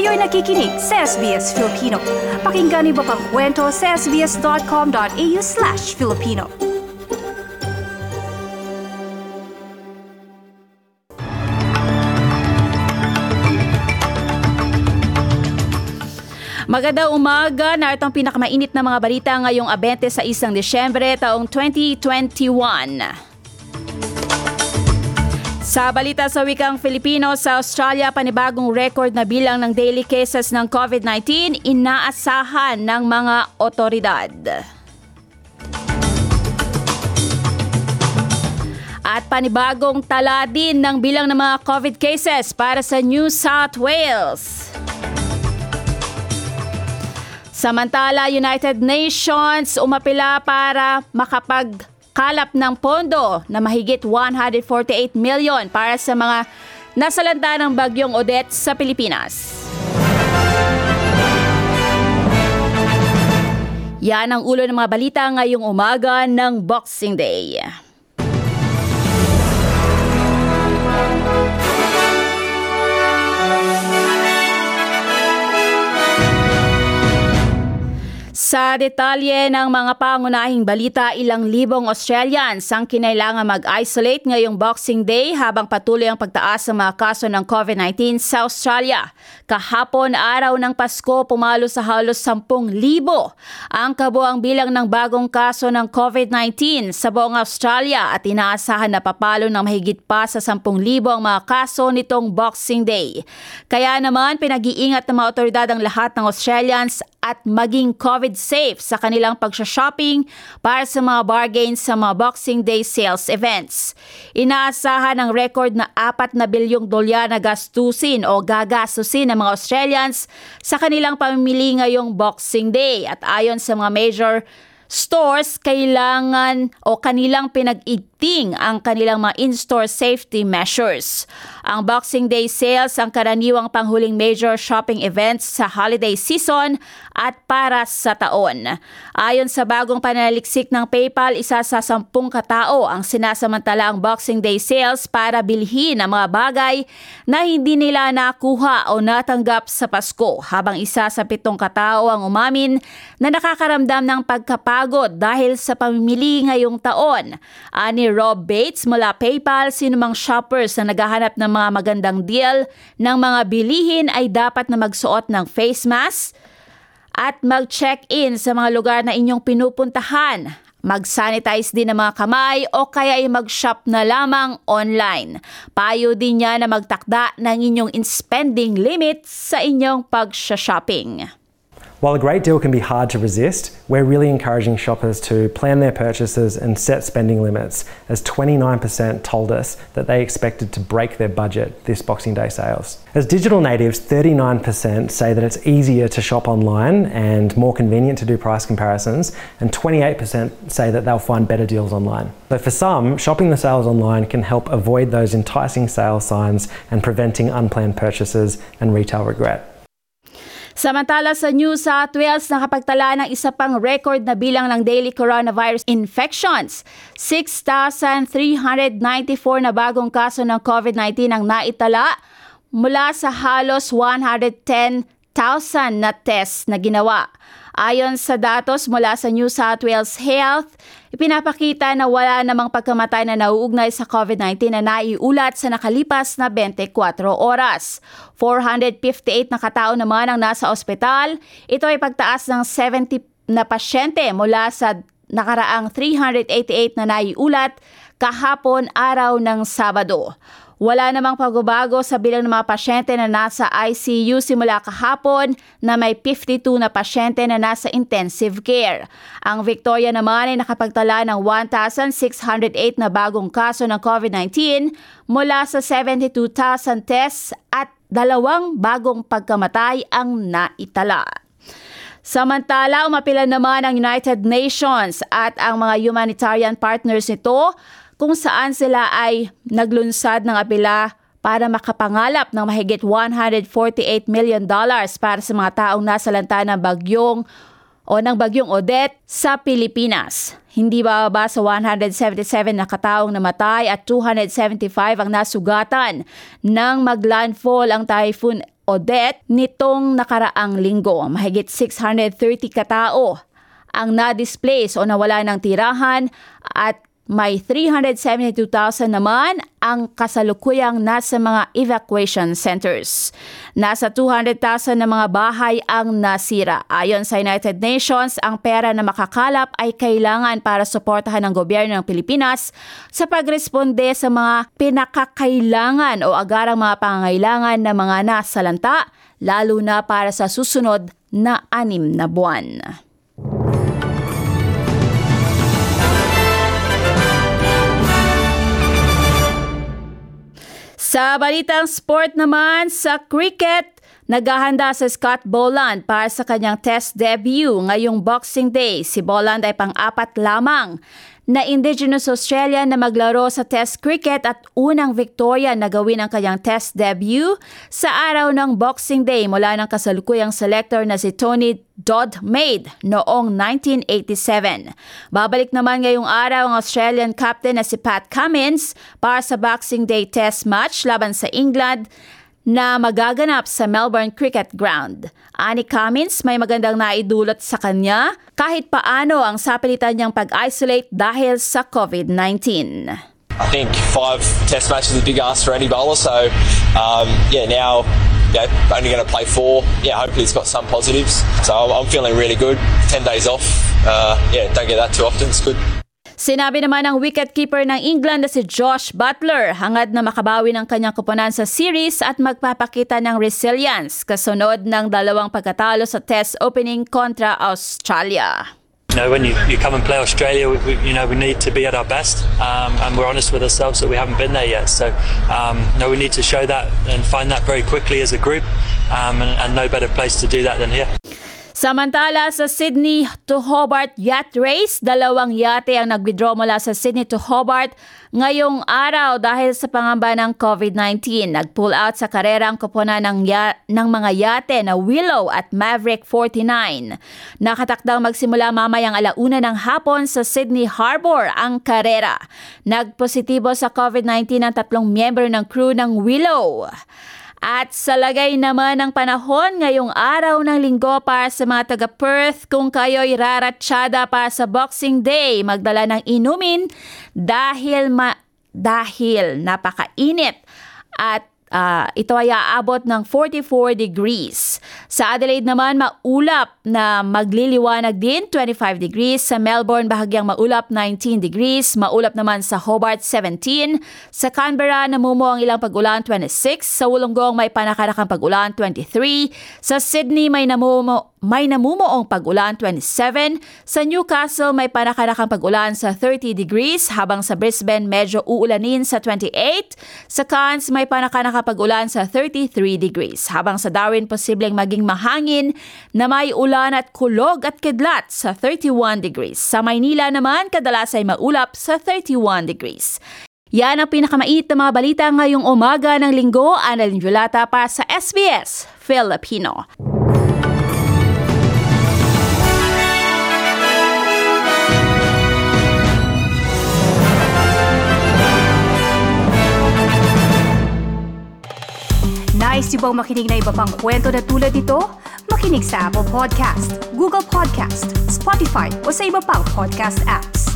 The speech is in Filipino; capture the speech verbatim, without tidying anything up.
Kayo'y nakikinig sa S B S Filipino. Pakinggan niyo pa ang kwento sa sbs.com.au slash Filipino. Magandang umaga, narito ang pinakamainit na mga balita ngayong twenty-six ng Disyembre taong twenty twenty-one. Sa balita sa wikang Filipino, sa Australia, panibagong record na bilang ng daily cases ng COVID nineteen inaasahan ng mga otoridad. At panibagong tala din ng bilang ng mga COVID cases para sa New South Wales. Samantala, United Nations umapila para makapagkalap ng pondo na mahigit one hundred forty-eight million para sa mga nasalanta ng bagyong Odette sa Pilipinas. Yan ang ulo ng mga balita ngayong umaga ng Boxing Day. Sa detalye ng mga pangunahing balita, ilang libong Australians ang kinailangan mag-isolate ngayong Boxing Day habang patuloy ang pagtaas ng mga kaso ng COVID nineteen sa Australia. Kahapon, araw ng Pasko, pumalo sa halos ten thousand ang kabuang bilang ng bagong kaso ng COVID nineteen sa buong Australia at inaasahan na papalo ng mahigit pa sa ten thousand ang mga kaso nitong Boxing Day. Kaya naman, pinag-iingat ng mga otoridad ang lahat ng Australians at maging COVID safe sa kanilang pagsha-shopping para sa mga bargains sa mga Boxing Day sales events. Inaasahan ang record na apat na bilyong dolyar na gastusin o gagastusin ng mga Australians sa kanilang pamimili ngayong Boxing Day. At ayon sa mga major stores, kailangan o kanilang pinag-igting ang kanilang mga in-store safety measures. Ang Boxing Day sales ang karaniwang panghuling major shopping events sa holiday season at para sa taon. Ayon sa bagong pananaliksik ng PayPal, isa sa sampung katao ang sinasamantala ang Boxing Day sales para bilhin ang mga bagay na hindi nila nakuha o natanggap sa Pasko, habang isa sa pitong katao ang umamin na nakakaramdam ng pagkapagod dahil sa pamimili ngayong taon. Ani Rob Bates mula PayPal, sinumang shoppers na naghahanap ng mga magandang deal ng mga bilihin ay dapat na magsuot ng face mask at mag-check-in sa mga lugar na inyong pinupuntahan. Mag-sanitize din ang mga kamay o kaya ay mag-shop na lamang online. Payo din niya na magtakda ng inyong in-spending limit sa inyong pag-shopping. While a great deal can be hard to resist, we're really encouraging shoppers to plan their purchases and set spending limits, as twenty-nine percent told us that they expected to break their budget this Boxing Day sales. As digital natives, thirty-nine percent say that it's easier to shop online and more convenient to do price comparisons, and twenty-eight percent say that they'll find better deals online. But for some, shopping the sales online can help avoid those enticing sales signs and preventing unplanned purchases and retail regret. Samantala, sa New South Wales, nakapagtala ng isa pang record na bilang ng daily coronavirus infections. six thousand three hundred ninety-four na bagong kaso ng COVID nineteen ang naitala mula sa halos one hundred ten thousand na test na ginawa. Ayon sa datos mula sa New South Wales Health, ipinapakita na wala namang pagkamatay na nauugnay sa COVID nineteen na naiulat sa nakalipas na twenty-four oras. four hundred fifty-eight na katao naman ang nasa ospital. Ito ay pagtaas ng seventy na pasyente mula sa nakaraang three hundred eighty-eight na naiulat kahapon araw ng Sabado. Wala namang pagbabago sa bilang ng mga pasyente na nasa I C U simula kahapon na may fifty-two na pasyente na nasa intensive care. Ang Victoria naman ay nakapagtala ng one thousand six hundred eight na bagong kaso ng COVID nineteen mula sa seventy-two thousand tests at dalawang bagong pagkamatay ang naitala. Samantala, umapila naman ang United Nations at ang mga humanitarian partners nito kung saan sila ay naglunsad ng apela para makapangalap ng mahigit one hundred forty-eight million dollars para sa mga taong nasalanta ng bagyong o ng bagyong Odette sa Pilipinas. Hindi bababa sa one hundred seventy-seven na kataong namatay at two hundred seventy-five ang nasugatan nang maglandfall ang Typhoon Odette nitong nakaraang linggo. Mahigit six hundred thirty katao ang na-displace o nawala ng tirahan at may three hundred seventy-two thousand naman ang kasalukuyang nasa mga evacuation centers. Nasa two hundred thousand na mga bahay ang nasira. Ayon sa United Nations, ang pera na makakalap ay kailangan para suportahan ng gobyerno ng Pilipinas sa pagresponde sa mga pinakakailangan o agarang mga pangangailangan ng mga nasalanta, lalo na para sa susunod na anim na buwan. Sa balitang sport naman, sa cricket, naghahanda sa Scott Boland para sa kanyang test debut ngayong Boxing Day. Si Boland ay pang-apat lamang na Indigenous Australian na maglaro sa test cricket at unang victoria na gawin ang kanyang test debut sa araw ng Boxing Day mula ng kasalukuyang selector na si Tony Dodd Maid noong nineteen eighty-seven. Babalik naman ngayong araw ang Australian captain na si Pat Cummins para sa Boxing Day test match laban sa England na magaganap sa Melbourne Cricket Ground. Ani Cummins, may magandang naidulot sa kanya kahit paano ang sapilitan niyang pag-isolate dahil sa COVID nineteen. I think five test matches is a big ask for any bowler, so um, yeah, now yeah, only going to play four. Yeah, hopefully it's got some positives. So I'm, I'm feeling really good. Ten days off. Uh, yeah, don't get that too often. It's good. Sinabi naman ng wicketkeeper ng England na si Josh Buttler, hangad na makabawi ng kanyang koponan sa series at magpapakita ng resilience kasunod ng dalawang pagkatalo sa test opening kontra Australia. You know, when you, you come and play Australia, we, we, you know, we need to be at our best, um, and we're honest with ourselves that we haven't been there yet. So, um, no, we need to show that and find that very quickly as a group, um, and, and no better place to do that than here. Samantala sa Sydney to Hobart Yacht Race, dalawang yate ang nag-withdraw mula sa Sydney to Hobart ngayong araw dahil sa pangamba ng COVID nineteen. Nag-pull out sa karera ang koponan ng, ya- ng mga yate na Willow at Maverick forty-nine. Nakatakdang magsimula mamayang alauna ng hapon sa Sydney Harbour ang karera. Nagpositibo sa COVID nineteen ang tatlong miyembro ng crew ng Willow. At sa lagay naman ng panahon ngayong araw ng linggo para sa mga taga-Perth, kung kayo'y raratsyada para sa Boxing Day, magdala ng inumin dahil ma- dahil napakainit at Uh, ito ay aabot ng forty-four degrees. Sa Adelaide naman, maulap na magliliwanag din, twenty-five degrees. Sa Melbourne, bahagyang maulap, nineteen degrees. Maulap naman sa Hobart, seventeen. Sa Canberra, namumuo ang ilang pag-ulan, twenty-six. Sa Wollongong, may panakarakang pag-ulan, twenty-three. Sa Sydney, may namumuo May namumuong pag-ulan, twenty-seven. Sa Newcastle, may panakarakang pag-ulan sa thirty degrees, habang sa Brisbane, medyo uulanin sa twenty-eight. Sa Cairns, may panakarakang pag-ulan sa thirty-three degrees, habang sa Darwin, posibleng maging mahangin na may ulan at kulog at kidlat sa thirty-one degrees. Sa Maynila naman, kadalas ay maulap sa thirty-one degrees. Yan ang pinakamait na mga balita ngayong umaga ng linggo. Annalyn Violata para sa S B S Filipino. Nice yung bang makinig na iba pang kwento na tulad ito? Makinig sa Apple Podcast, Google Podcast, Spotify o sa iba pang podcast apps.